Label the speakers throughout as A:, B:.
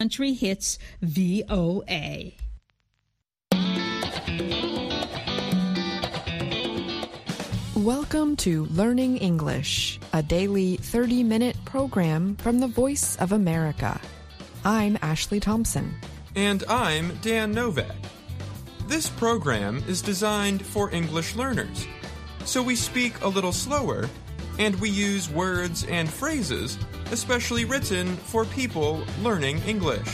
A: Country Hits VOA.
B: Welcome to Learning English, a daily 30-minute program from the Voice of America. I'm Ashley Thompson.
C: And I'm Dan Novak. This program is designed for English learners, so we speak a little slower, and we use words and phrases especially written for people learning English.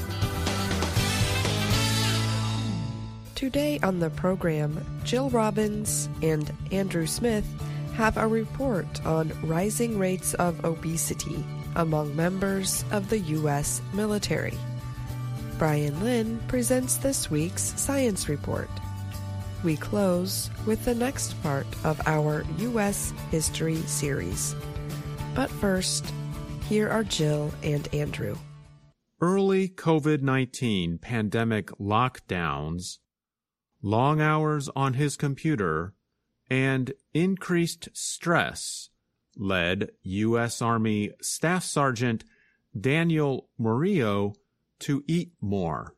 B: Today on the program, Jill Robbins and Andrew Smith have a report on rising rates of obesity among members of the U.S. military. Brian Lynn presents this week's science report. We close with the next part of our U.S. history series. But first, here are Jill and Andrew.
D: Early COVID-19 pandemic lockdowns, long hours on his computer, and increased stress led U.S. Army Staff Sergeant Daniel Murillo to eat more.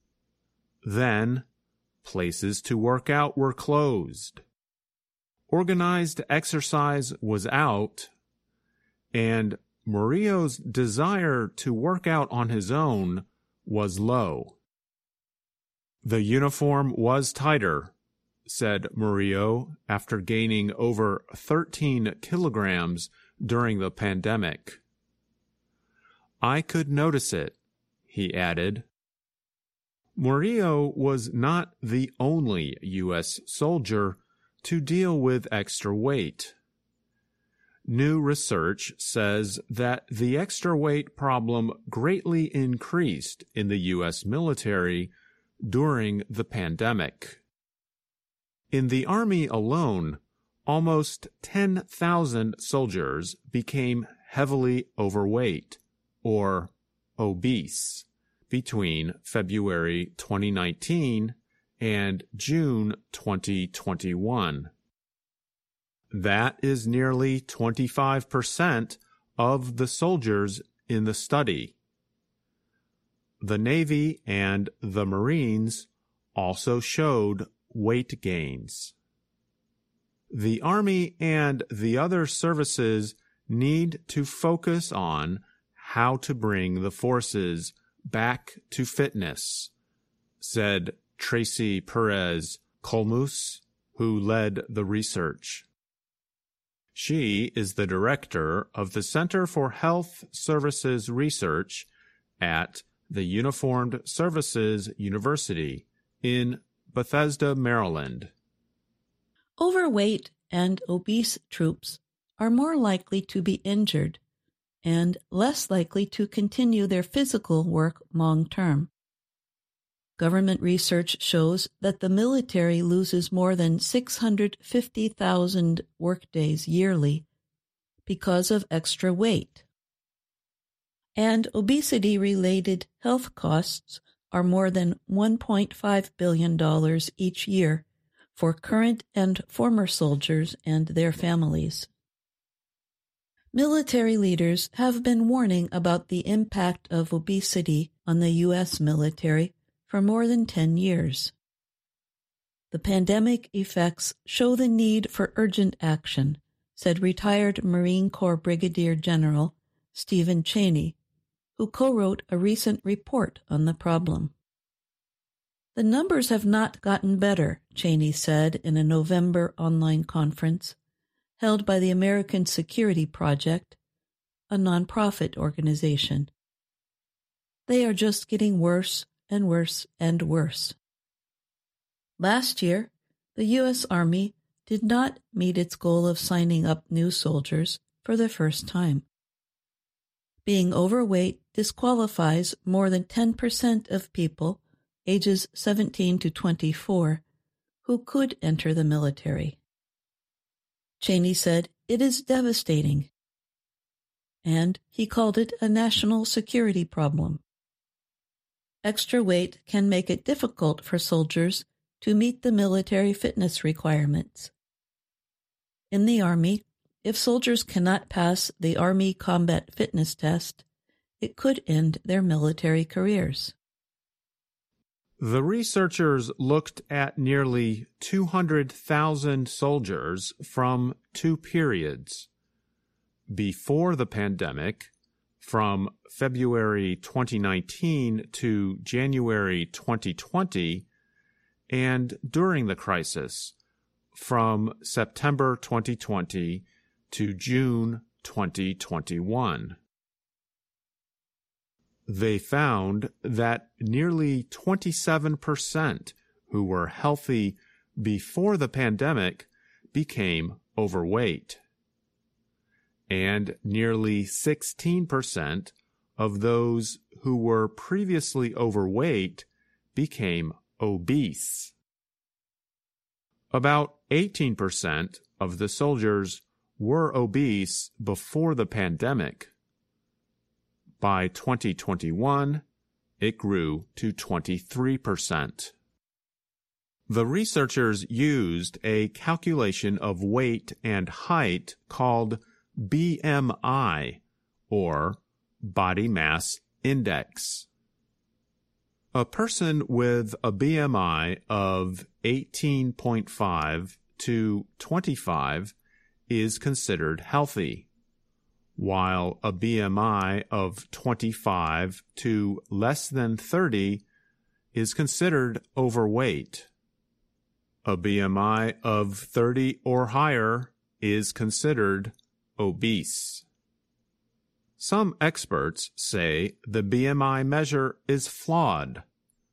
D: Then, places to work out were closed. Organized exercise was out, and Murillo's desire to work out on his own was low. The uniform was tighter, said Murillo after gaining over 13 kilograms during the pandemic. I could notice it, he added. Murillo was not the only U.S. soldier to deal with extra weight. New research says that the extra weight problem greatly increased in the U.S. military during the pandemic. In the Army alone, almost 10,000 soldiers became heavily overweight, or obese, between February 2019 and June 2021. That is nearly 25% of the soldiers in the study. The Navy and the Marines also showed weight gains. The Army and the other services need to focus on how to bring the forces back to fitness, said Tracy Perez Colmus, who led the research. She is the director of the Center for Health Services Research at the Uniformed Services University in Bethesda, Maryland.
E: Overweight and obese troops are more likely to be injured and less likely to continue their physical work long term. Government research shows that the military loses more than 650,000 workdays yearly because of extra weight. And obesity-related health costs are more than $1.5 billion each year for current and former soldiers and their families. Military leaders have been warning about the impact of obesity on the U.S. military for more than 10 years. The pandemic effects show the need for urgent action, said retired Marine Corps Brigadier General Stephen Cheney, who co-wrote a recent report on the problem. The numbers have not gotten better, Cheney said in a November online conference held by the American Security Project, a nonprofit organization. They are just getting worse and worse and worse. Last year, the U.S. Army did not meet its goal of signing up new soldiers for the first time. Being overweight disqualifies more than 10% of people ages 17 to 24 who could enter the military. Cheney said it is devastating, and he called it a national security problem. Extra weight can make it difficult for soldiers to meet the military fitness requirements. In the Army, if soldiers cannot pass the Army Combat Fitness Test, it could end their military careers.
D: The researchers looked at nearly 200,000 soldiers from two periods: before the pandemic, from February 2019 to January 2020, and during the crisis, from September 2020 to June 2021. They found that nearly 27% who were healthy before the pandemic became overweight, and nearly 16% of those who were previously overweight became obese. About 18% of the soldiers were obese before the pandemic. By 2021, it grew to 23%. The researchers used a calculation of weight and height called BMI, or Body Mass Index. A person with a BMI of 18.5 to 25 is considered healthy, while a BMI of 25 to less than 30 is considered overweight. A BMI of 30 or higher is considered obese. Some experts say the BMI measure is flawed.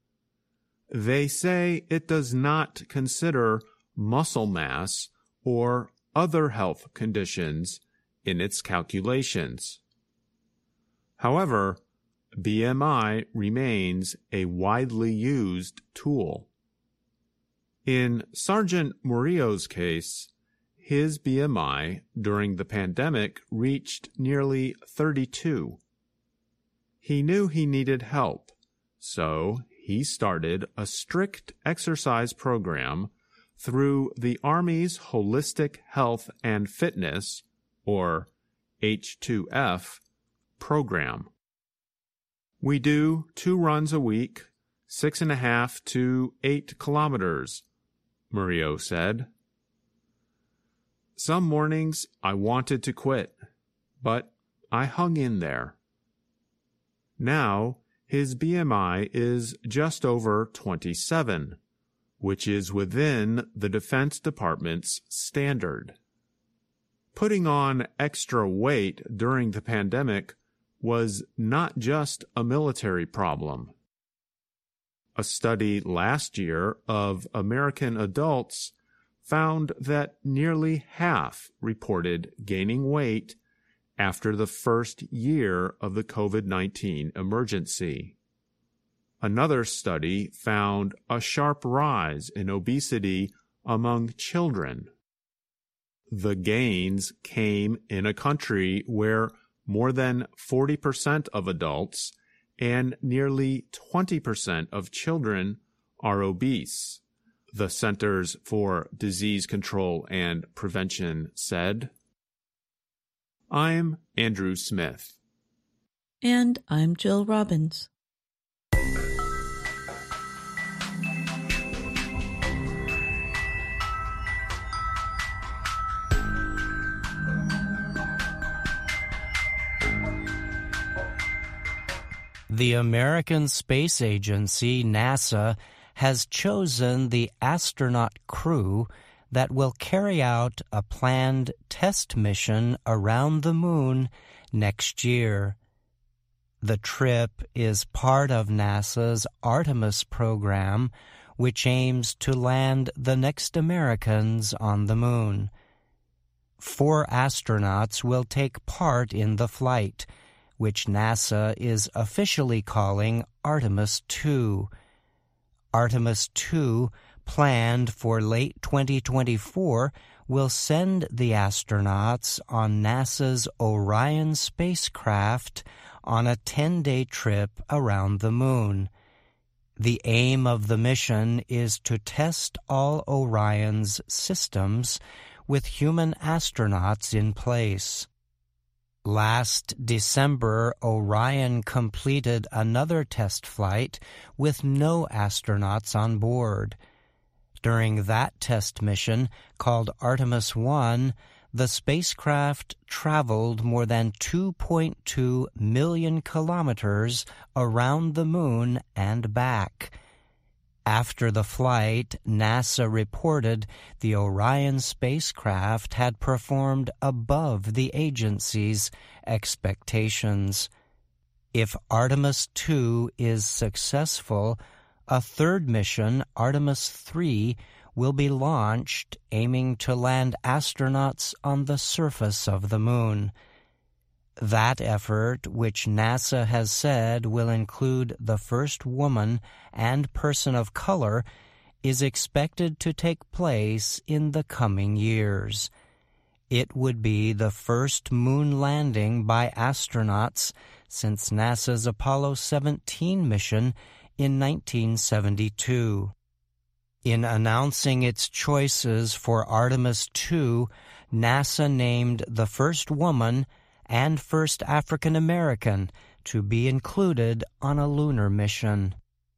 D: They say it does not consider muscle mass or other health conditions in its calculations. However, BMI remains a widely used tool. In Sergeant Murillo's case, his BMI during the pandemic reached nearly 32. He knew he needed help, so he started a strict exercise program through the Army's Holistic Health and Fitness, or H2F, program. We do 2 runs a week, 6.5 to 8 kilometers, Murillo said. Some mornings I wanted to quit, but I hung in there. Now, his BMI is just over 27, which is within the Defense Department's standard. Putting on extra weight during the pandemic was not just a military problem. A study last year of American adults found that nearly half reported gaining weight after the first year of the COVID-19 emergency. Another study found a sharp rise in obesity among children. The gains came in a country where more than 40% of adults and nearly 20% of children are obese, the Centers for Disease Control and Prevention said. I'm Andrew Smith.
E: And I'm Jill Robbins.
F: The American Space Agency, NASA, has chosen the astronaut crew that will carry out a planned test mission around the moon next year. The trip is part of NASA's Artemis program, which aims to land the next Americans on the moon. 4 astronauts will take part in the flight, which NASA is officially calling Artemis II. Artemis II, planned for late 2024, will send the astronauts on NASA's Orion spacecraft on a 10-day trip around the moon. The aim of the mission is to test all Orion's systems with human astronauts in place. Last December, Orion completed another test flight with no astronauts on board. During that test mission, called Artemis 1, the spacecraft traveled more than 2.2 million kilometers around the moon and back. After the flight, NASA reported the Orion spacecraft had performed above the agency's expectations. If Artemis 2 is successful, a third mission, Artemis 3, will be launched, aiming to land astronauts on the surface of the moon. That effort, which NASA has said will include the first woman and person of color, is expected to take place in the coming years. It would be the first moon landing by astronauts since NASA's Apollo 17 mission in 1972. In announcing its choices for Artemis 2, NASA named the first woman and first African American to be included on a lunar mission.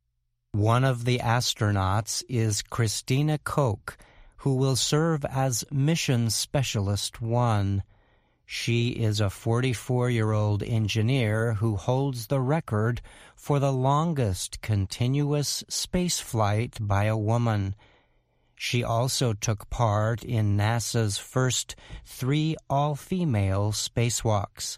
F: One of the astronauts is Christina Koch, who will serve as Mission Specialist 1. She is a 44-year-old engineer who holds the record for the longest continuous spaceflight by a woman. She also took part in NASA's first 3 all-female spacewalks.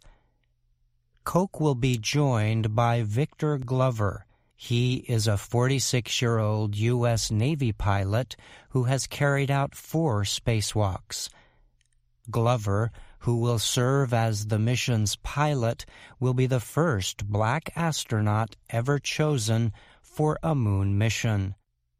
F: Koch will be joined by Victor Glover. He is a 46-year-old U.S. Navy pilot who has carried out 4 spacewalks. Glover, who will serve as the mission's pilot, will be the first black astronaut ever chosen for a moon mission.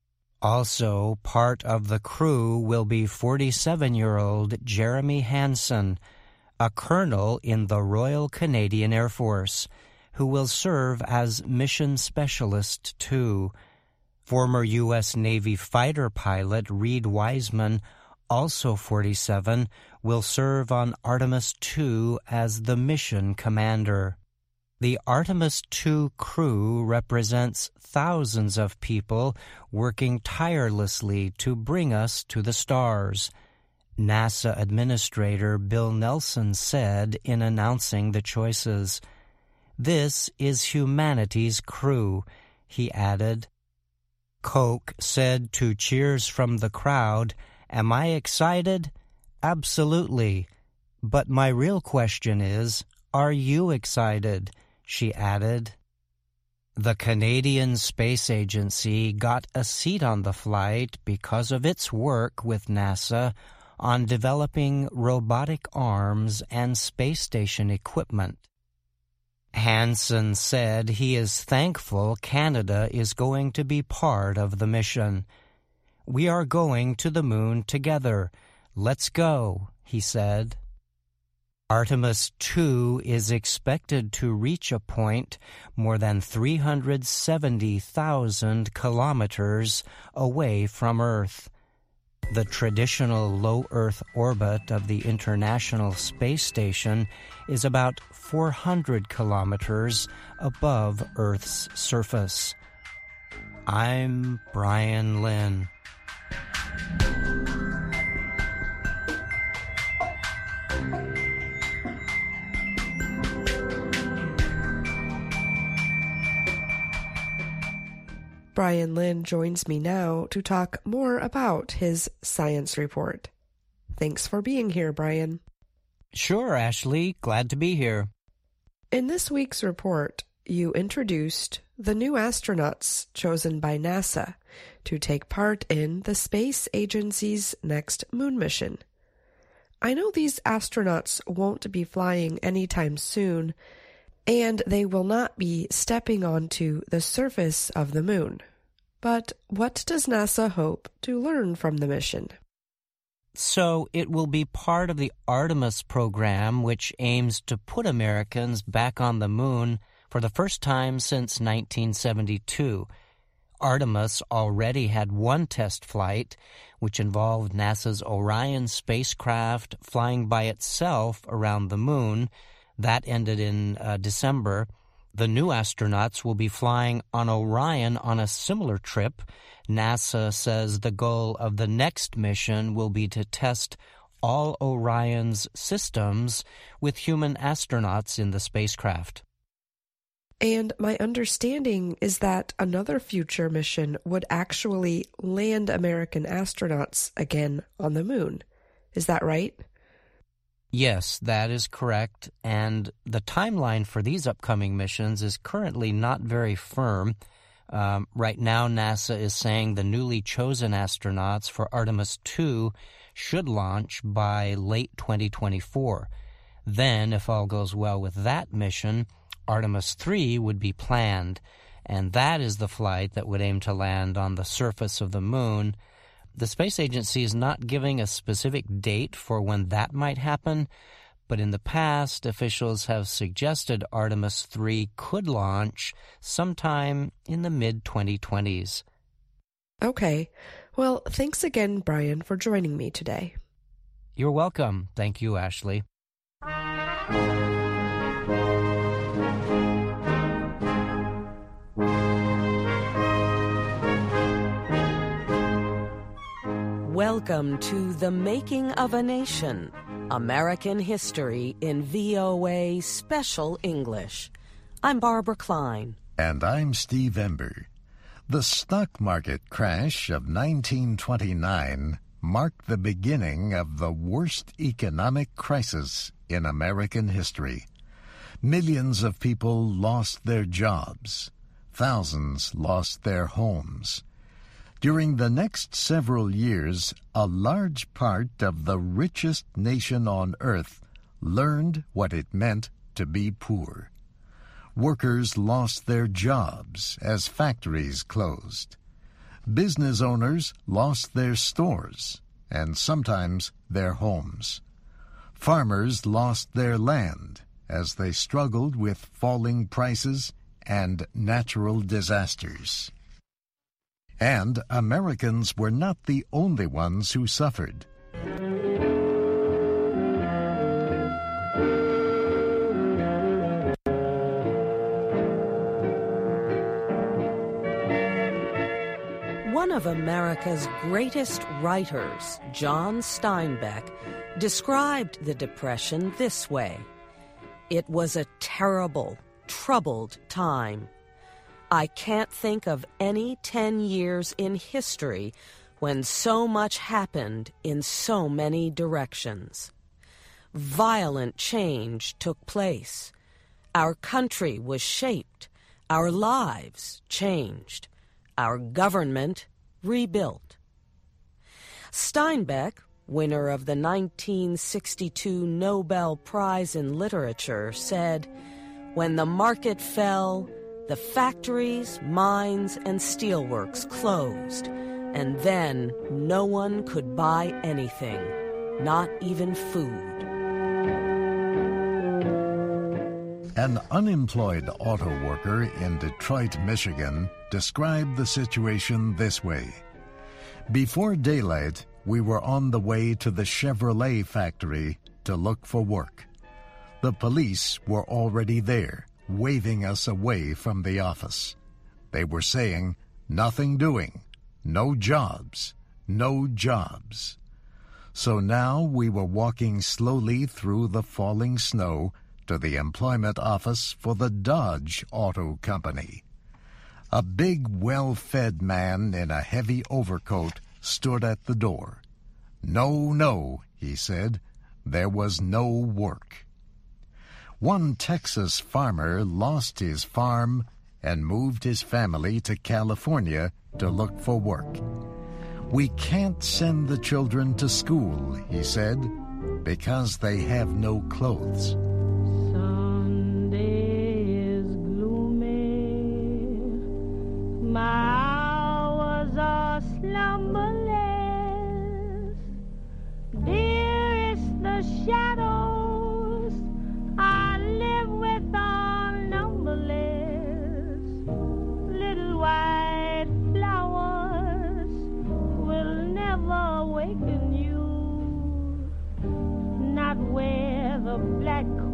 F: Also, part of the crew will be 47-year-old Jeremy Hansen, a colonel in the Royal Canadian Air Force, who will serve as Mission Specialist 2. Former U.S. Navy fighter pilot Reed Wiseman, also 47, will serve on Artemis 2 as the mission commander. The Artemis 2 crew represents thousands of people working tirelessly to bring us to the stars. NASA Administrator Bill Nelson said in announcing the choices, "This is humanity's crew," he added. Koch said to cheers from the crowd, "Am I excited? Absolutely. But my real question is, are you excited?" she added. The Canadian Space Agency got a seat on the flight because of its work with NASA on developing robotic arms and space station equipment. Hansen said he is thankful Canada is going to be part of the mission. "We are going to the moon together. Let's go," he said. Artemis 2 is expected to reach a point more than 370,000 kilometers away from Earth. The traditional low Earth orbit of the International Space Station is about 400 kilometers above Earth's surface. I'm Brian Lynn.
B: Brian Lynn joins me now to talk more about his science report. Thanks for being here, Brian.
F: Sure, Ashley. Glad to be here.
B: In this week's report, you introduced the new astronauts chosen by NASA to take part in the space agency's next moon mission. I know these astronauts won't be flying anytime soon, and they will not be stepping onto the surface of the moon. But what does NASA hope to learn from the mission?
F: So it will be part of the Artemis program, which aims to put Americans back on the moon for the first time since 1972. Artemis already had one test flight, which involved NASA's Orion spacecraft flying by itself around the moon. That ended in December. The new astronauts will be flying on Orion on a similar trip. NASA says the goal of the next mission will be to test all Orion's systems with human astronauts in the spacecraft.
B: And my understanding is that another future mission would actually land American astronauts again on the moon. Is that right?
F: Yes, that is correct. And the timeline for these upcoming missions is currently not very firm. Right now, NASA is saying the newly chosen astronauts for Artemis II should launch by late 2024. Then, if all goes well with that mission, Artemis III would be planned, and that is the flight that would aim to land on the surface of the moon. The space agency is not giving a specific date for when that might happen, but in the past, officials have suggested Artemis III could launch sometime in the mid-2020s.
B: Okay. Well, thanks again, Brian, for joining me today.
F: You're welcome. Thank you, Ashley.
G: Welcome to The Making of a Nation, American History in VOA Special English. I'm Barbara Klein.
H: And I'm Steve Ember. The stock market crash of 1929 marked the beginning of the worst economic crisis in American history. Millions of people lost their jobs. Thousands lost their homes. During the next several years, a large part of the richest nation on earth learned what it meant to be poor. Workers lost their jobs as factories closed. Business owners lost their stores and sometimes their homes. Farmers lost their land as they struggled with falling prices and natural disasters. And Americans were not the only ones who suffered.
G: One of America's greatest writers, John Steinbeck, described the Depression this way: "It was a terrible, troubled time. I can't think of any 10 years in history when so much happened in so many directions. Violent change took place. Our country was shaped. Our lives changed. Our government rebuilt." Steinbeck, winner of the 1962 Nobel Prize in Literature, said, "When the market fell, the factories, mines, and steelworks closed, and then no one could buy anything, not even food."
H: An unemployed auto worker in Detroit, Michigan, described the situation this way: "Before daylight, we were on the way to the Chevrolet factory to look for work. The police were already there, waving us away from the office. They were saying, 'Nothing doing, no jobs, no jobs.' So now we were walking slowly through the falling snow to the employment office for the Dodge Auto Company. A big, well-fed man in a heavy overcoat stood at the door. 'No, no,' he said, 'there was no work.' One Texas farmer lost his farm and moved his family to California to look for work. 'We can't send the children to school,' he said, 'because they have no clothes.'"
I: Sunday is gloomy, my hours are slumberless. Dearest, the shadows I live with are numberless. Little white flowers will never awaken you, not where the black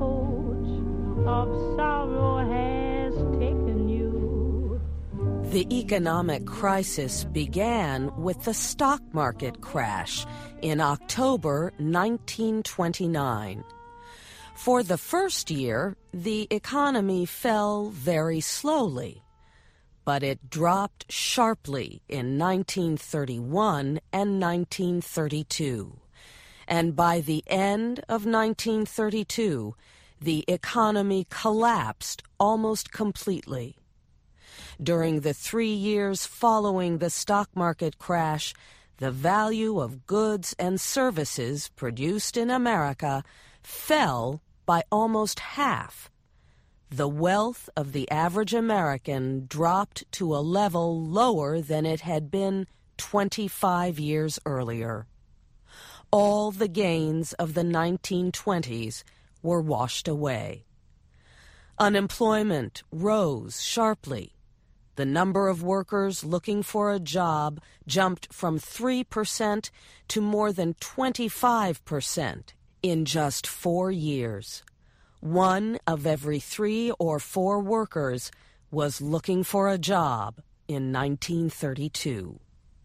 G: The economic crisis began with the stock market crash in October 1929. For the first year, the economy fell very slowly, but it dropped sharply in 1931 and 1932. And by the end of 1932, the economy collapsed almost completely. During the 3 years following the stock market crash, the value of goods and services produced in America fell by almost half. The wealth of the average American dropped to a level lower than it had been 25 years earlier. All the gains of the 1920s were washed away. Unemployment rose sharply. The number of workers looking for a job jumped from 3% to more than 25% in just 4 years. 1 of every 3 or 4 workers was looking for a job in 1932.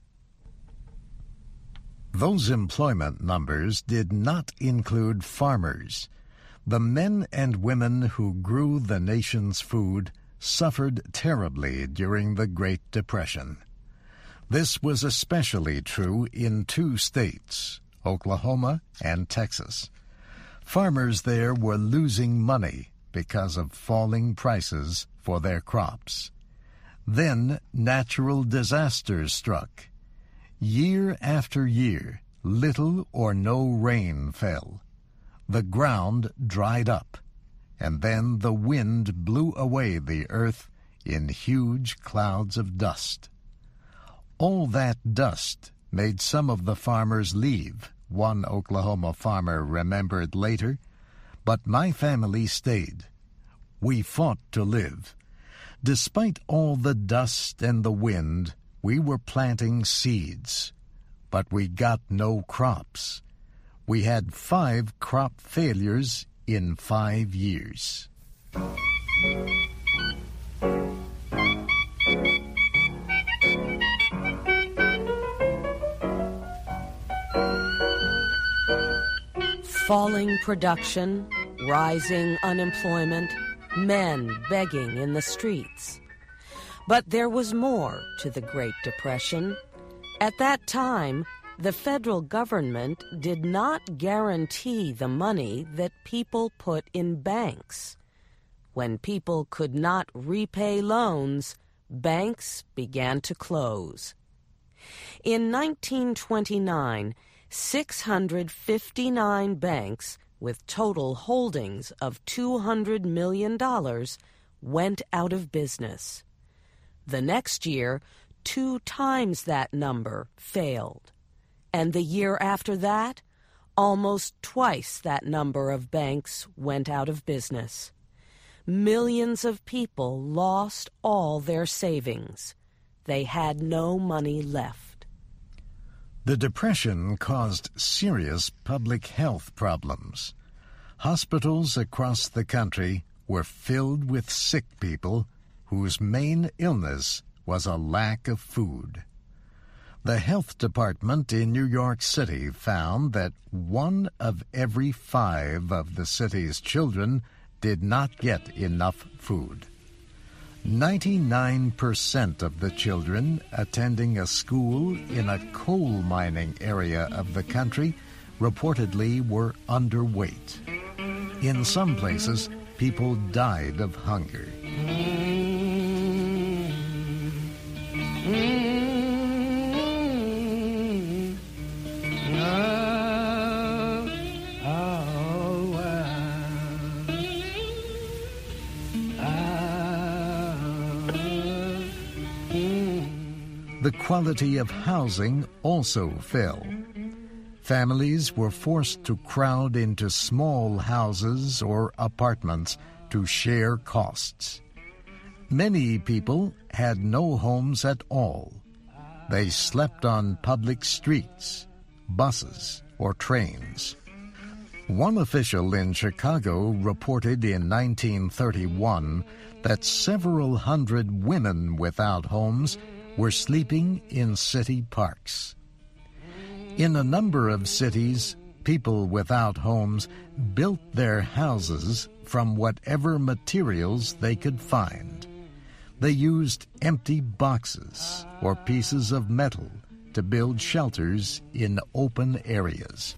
H: Those employment numbers did not include farmers. The men and women who grew the nation's food suffered terribly during the Great Depression. This was especially true in 2 states, Oklahoma and Texas. Farmers there were losing money because of falling prices for their crops. Then natural disasters struck. Year after year, little or no rain fell. The ground dried up, and then the wind blew away the earth in huge clouds of dust. All that dust made some of the farmers leave, one Oklahoma farmer remembered later, but my family stayed. We fought to live. Despite all the dust and the wind, we were planting seeds, but we got no crops. We had 5 crop failures in 5 years.
G: Falling production, rising unemployment, men begging in the streets. But there was more to the Great Depression. At that time, the federal government did not guarantee the money that people put in banks. When people could not repay loans, banks began to close. In 1929, 659 banks with total holdings of $200 million went out of business. The next year, 2 times that number failed. And the year after that, almost twice that number of banks went out of business. Millions of people lost all their savings. They had no money left.
H: The Depression caused serious public health problems. Hospitals across the country were filled with sick people whose main illness was a lack of food. The health department in New York City found that 1 of every 5 of the city's children did not get enough food. 99% of the children attending a school in a coal mining area of the country reportedly were underweight. In some places, people died of hunger. The quality of housing also fell. Families were forced to crowd into small houses or apartments to share costs. Many people had no homes at all. They slept on public streets, buses, or trains. One official in Chicago reported in 1931 that several hundred women without homes were sleeping in city parks. In a number of cities, people without homes built their houses from whatever materials they could find. They used empty boxes or pieces of metal to build shelters in open areas.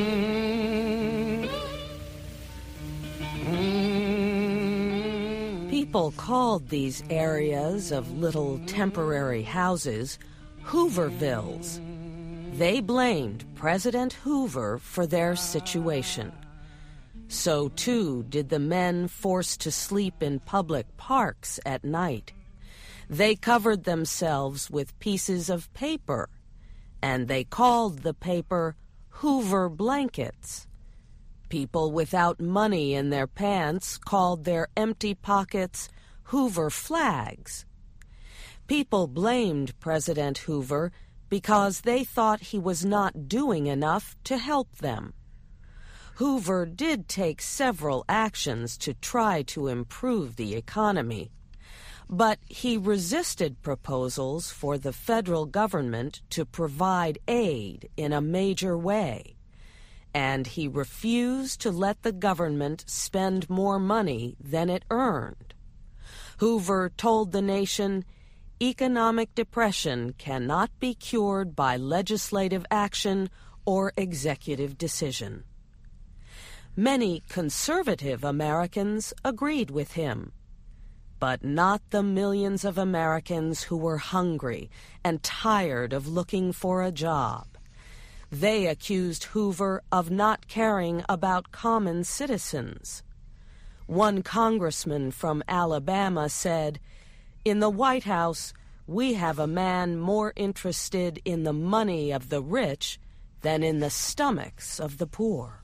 G: People called these areas of little temporary houses Hoovervilles. They blamed President Hoover for their situation. So, too, did the men forced to sleep in public parks at night. They covered themselves with pieces of paper, and they called the paper Hoover blankets. People without money in their pants called their empty pockets Hoover flags. People blamed President Hoover because they thought he was not doing enough to help them. Hoover did take several actions to try to improve the economy, but he resisted proposals for the federal government to provide aid in a major way, and he refused to let the government spend more money than it earned. Hoover told the nation, "Economic depression cannot be cured by legislative action or executive decision." Many conservative Americans agreed with him, but not the millions of Americans who were hungry and tired of looking for a job. They accused Hoover of not caring about common citizens. One congressman from Alabama said, "In the White House, we have a man more interested in the money of the rich than in the stomachs of the poor."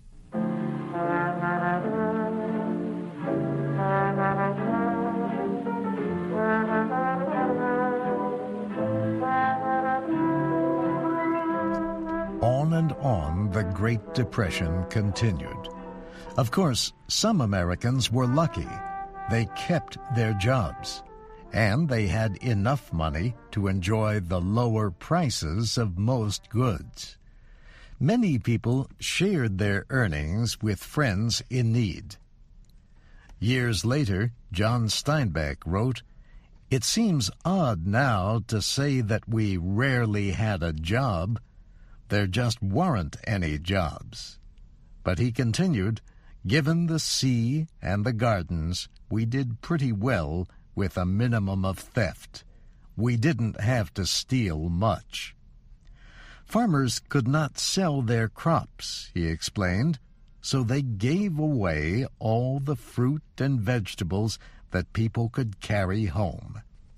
H: On and on, the Great Depression continued. Of course, some Americans were lucky. They kept their jobs, and they had enough money to enjoy the lower prices of most goods. Many people shared their earnings with friends in need. Years later, John Steinbeck wrote, "It seems odd now to say that we rarely had a job. There just weren't any jobs." But he continued, "Given the sea and the gardens, we did pretty well with a minimum of theft. We didn't have to steal much." Farmers could not sell their crops, he explained, so they gave away all the fruit and vegetables that people could carry home.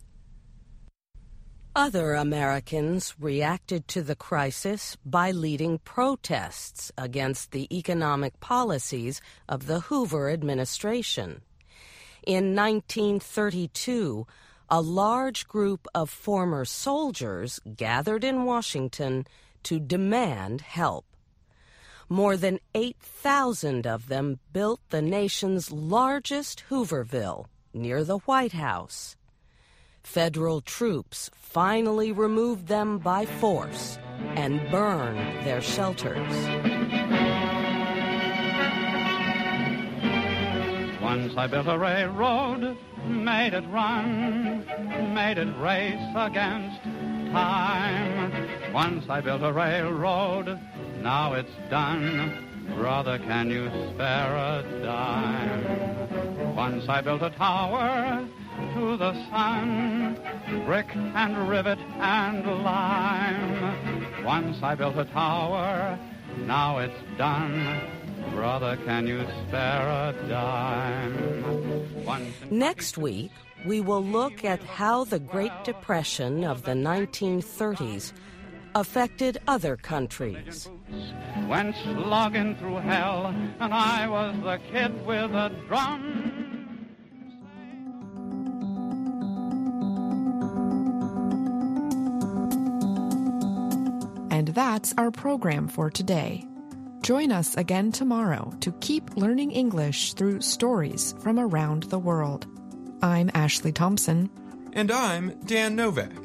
G: Other Americans reacted to the crisis by leading protests against the economic policies of the Hoover administration. In 1932, a large group of former soldiers gathered in Washington to demand help. More than 8,000 of them built the nation's largest Hooverville near the White House. Federal troops finally removed them by force and burned their shelters.
J: Once I built a railroad, made it run, made it race against time. Once I built a railroad, now it's done. Brother, can you spare a dime? Once I built a tower to the sun, brick and rivet and lime. Once I built a tower, now it's done. Brother, can you spare a dime?
G: Next week, we will look at how the Great Depression of the 1930s affected other countries.
J: Went slogging through hell, and I was the kid with a drum.
B: And that's our program for today. Join us again tomorrow to keep learning English through stories from around the world. I'm Ashley Thompson.
C: And I'm Dan Novak.